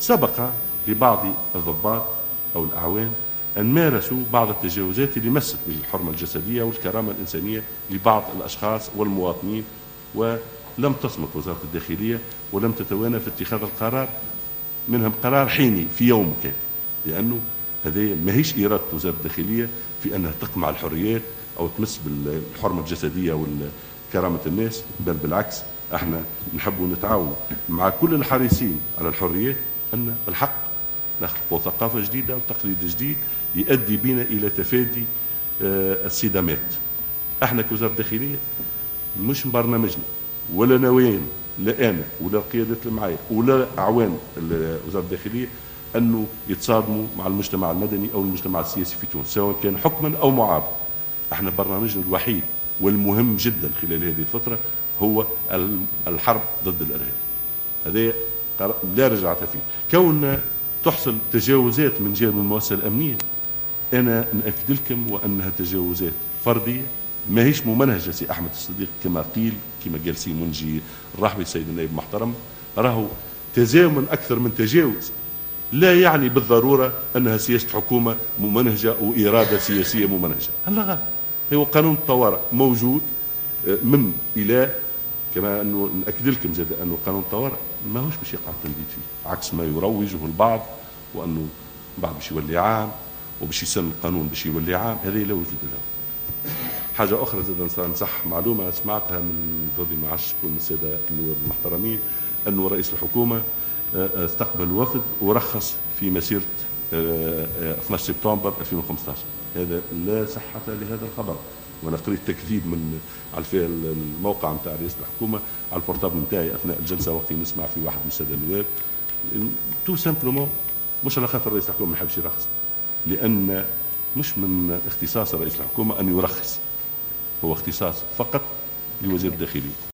سبق لبعض الضباط أو الأعوان أن مارسوا بعض التجاوزات اللي مست بالحرمة الجسدية والكرامة الإنسانية لبعض الأشخاص والمواطنين، ولم تصمت وزارة الداخلية ولم تتوانى في اتخاذ القرار، منهم قرار حيني في يوم كان، لأنه هذه ماهيش إرادة وزارة الداخلية في أنها تقمع الحريات أو تمس بالحرمة الجسدية وكرامة الناس، بل بالعكس احنا نحب نتعاون مع كل الحريصين على الحريات أن الحق نخلقوا ثقافة جديدة وتقليد جديد يؤدي بنا إلى تفادي الصدامات. احنا كوزارة الداخلية مش برنامجنا ولا نوايانا، لا أنا ولا القيادات اللي معايا ولا أعوان وزارة الداخلية أنه يتصادموا مع المجتمع المدني أو المجتمع السياسي في تونس سواء كان حكما أو معارضة. احنا برنامجنا الوحيد والمهم جدا خلال هذه الفترة هو الحرب ضد الإرهاب. هذا لا رجعة فيه. كون تحصل تجاوزات من جانب المؤسسة الأمنية، أنا نأكد لكم وأنها تجاوزات فردية ماهيش ممنهجة. سي أحمد الصديق كما قيل، كما قال سي منجي الرحبي سيد النائب المحترم، راهو تزامن أكثر من تجاوز لا يعني بالضرورة أنها سياسة حكومة ممنهجة أو إرادة سياسية ممنهجة. الله غلط. هو قانون الطوارئ موجود من إلى، كما أنه نأكد لكم زاد أنه قانون الطوارئ ماهوش باش يقع التمديد فيه، عكس ما يروجه البعض، وأنه بعض باش يولي عام وباش يسن القانون باش يولي عام، هذه لا وجود له. حاجة أخرى زاد نصح معلومة سمعتها من ضدي ما عادش تكون السادة النواب المحترمين، أنه رئيس الحكومة استقبل وفد ورخص في مسيرة 12 سبتمبر 2015. هذا لا صحة لهذا الخبر، وانا قريت تكذيب من على الموقع نتاع رئيس الحكومه على البورتابل نتاعي اثناء الجلسه وقت نسمع في واحد من الساده النواب. تو سامبلومون مش على خاطر رئيس الحكومه ما يحبش يرخص، لان مش من اختصاص رئيس الحكومه ان يرخص، هو اختصاص فقط لوزير الداخليه.